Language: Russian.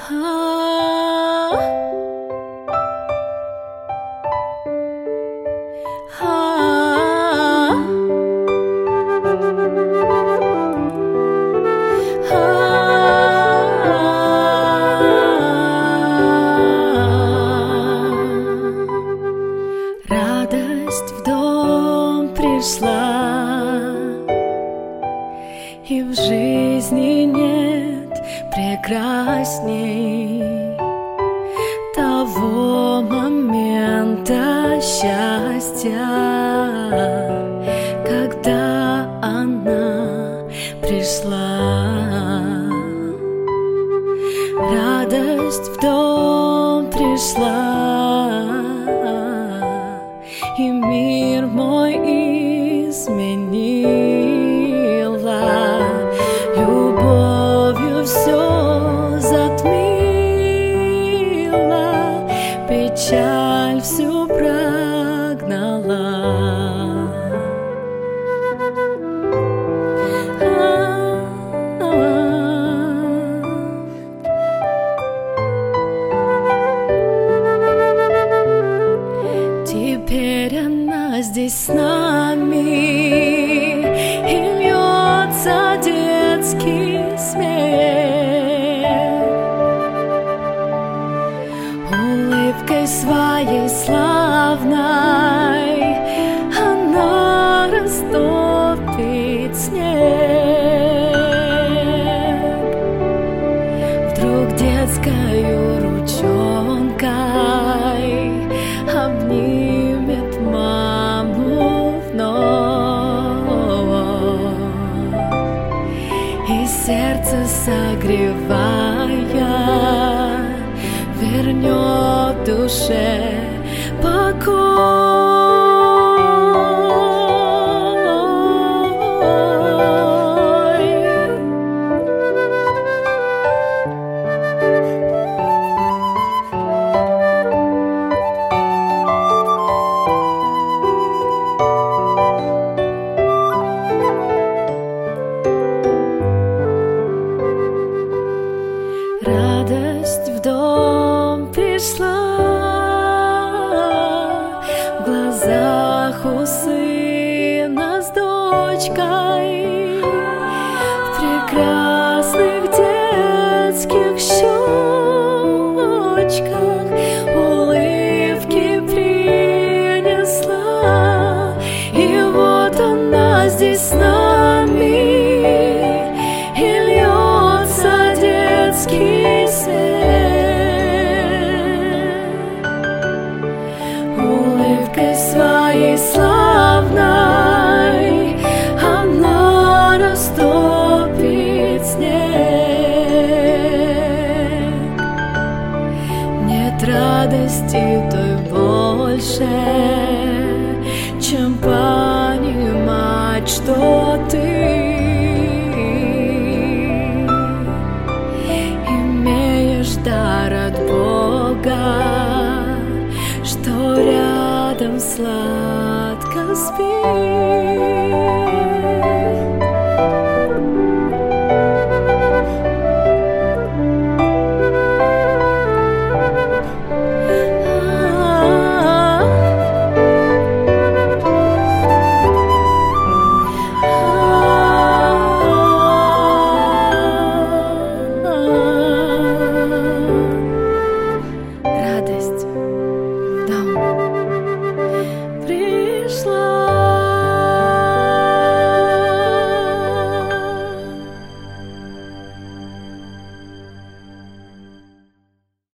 Радость в дом пришла, и в жизни нет прекрасней того момента счастья, когда она пришла. Радость в дом пришла, и мир мой изменила, любовью все затмила, печаль всю прогнала. Теперь она здесь с нами, и льется детский смех. Улыбкой своей славной она растопит снег. Вдруг детскою ручонкой обнимет маму вновь, и сердце согревая вернет душе покой. Радость в дом пришла, в глазах у сына с дочкой, в прекрасных детских щечках улыбки принесла, и вот она здесь с нами, и льется детский свет. Улыбкой своей славной она растопит снег. Нет радости той больше, чем понимать, что ты дар от Бога, что рядом сладко спит.